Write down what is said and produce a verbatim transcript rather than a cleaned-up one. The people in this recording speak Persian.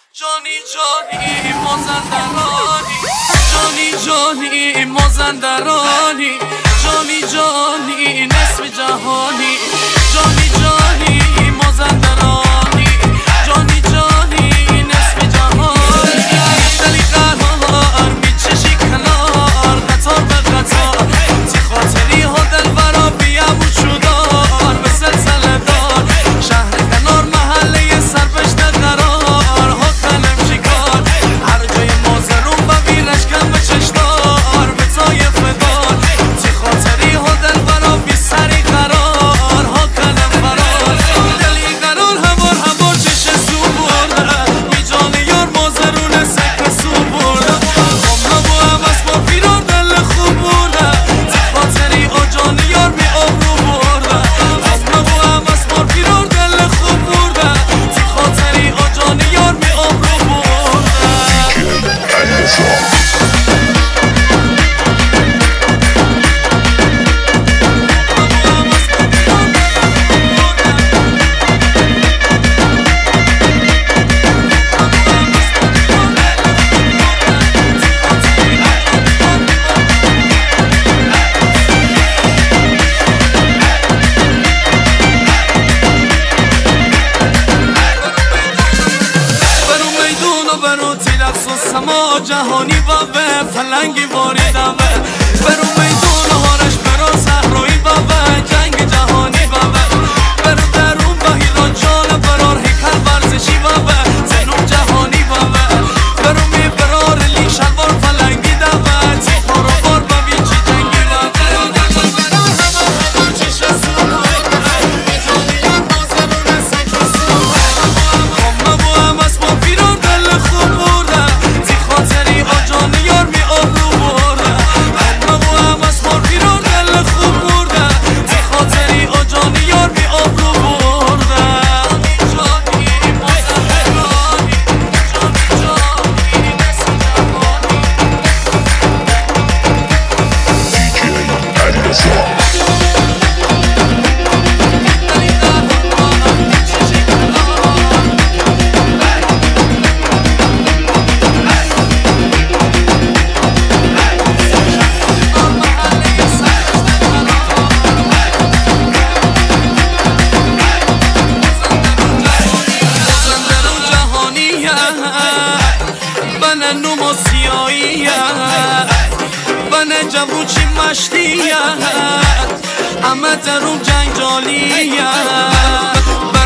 جانی جانی مازندرانی، جانی جانی مازندرانی، جانی جانی نصف جهانی، جانی جانی مازندرانی، جانی جانی نصف جهانی. دلی قرار میچشی کنار قطار به قطار، تی خاطری ها دل برا بیم و چودار به سلسله دار. شهر کنار محله سرپشت قرار ها کنم چیکار، هر جای مازرون ببینش کم به چشدار به تای فدار. تی خاطری ها دل برا بی سری قرار ها کنم فرار. دلی قرار همار همار چش سو برده، بی جان یار مازرون سکر سو برده. خمنا با هم از با پیران دل خوب برده، تی خاطری آ جان یار می آبرو برده. خمنا با هم از با پیران دل خوب برده، تی خاطری آ جان یار می آبرو برده. برو تیرقص و سما جهانی بابه فلنگی باریدم برو میدون هارش برو صحرایی بابه جنگ جهانی بابه برو درون بهیران جان برار هیکل ورزشی بابه زنون جهانی بابه برو می برار لی شلوار فلنگی دوه تی خورو بار ببین چی جنگی بابه برار همه همه چیش سو میجانی نازرون سکر سو خمه با هم از با پیران دل خوب برده، تی خاطری آ جان یار می آبرو برده. خمه با هم از با پیران دل خوب برده، تی خاطری آ جان یار می آبرو برده. جانی مازندرانی، جانی جانی نصف جهانی. بنه نوم سیاییه بنه جوو چی مشتیه همه درون جنجالیه